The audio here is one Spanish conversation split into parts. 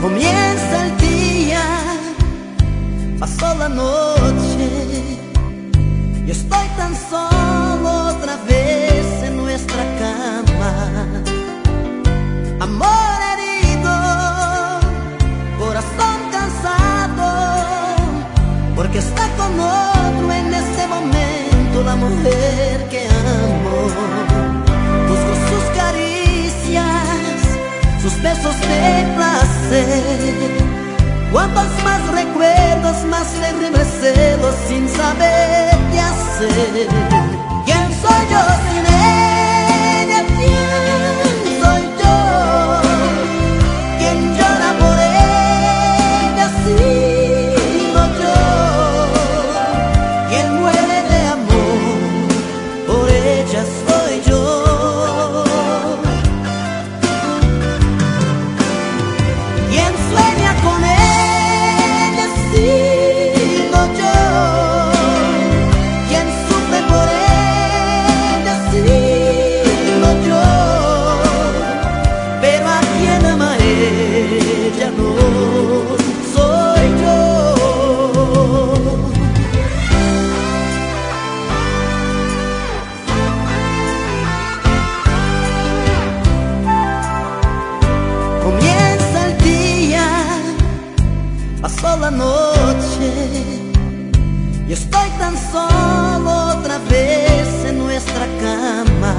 Comienza el día, pasó la noche y estoy tan solo otra vez en nuestra cama. Amor herido, corazón cansado, porque está con otro en este momento la mujer que amo. Busco sus caricias, sus besos de placer. Cuantos más recuerdos, más terribles celos, sin saber qué hacer. ¿Quién soy yo sin ella? ¿Quién soy yo? ¿Quién llora por ella sino yo? ¿Quién muere de amor? Por ella soy yo. ¿Quién sueña con ella sino yo? ¿Quién sufre por ella sino yo? Pero a quien amaré ya no soy yo. Comienza el día, pasó la noche y estoy tan solo otra vez en nuestra cama.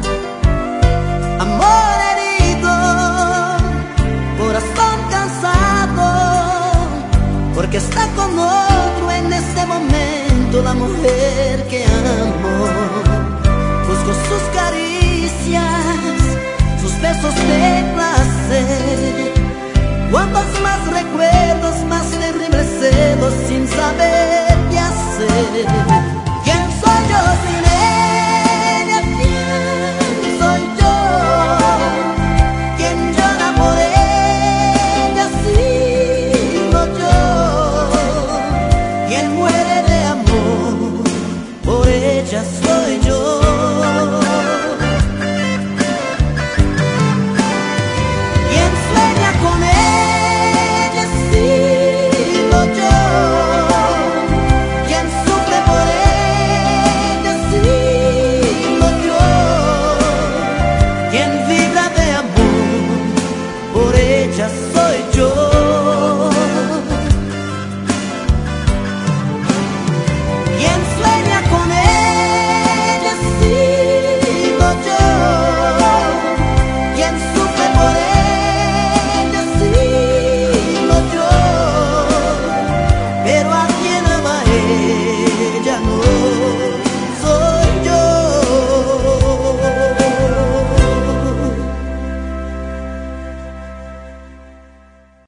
Amor herido, corazón cansado, porque está con otro en este momento la mujer que amo. Busco sus caricias, sus besos de placer. Cuantos más recuerdos, más terribles celos, sin saber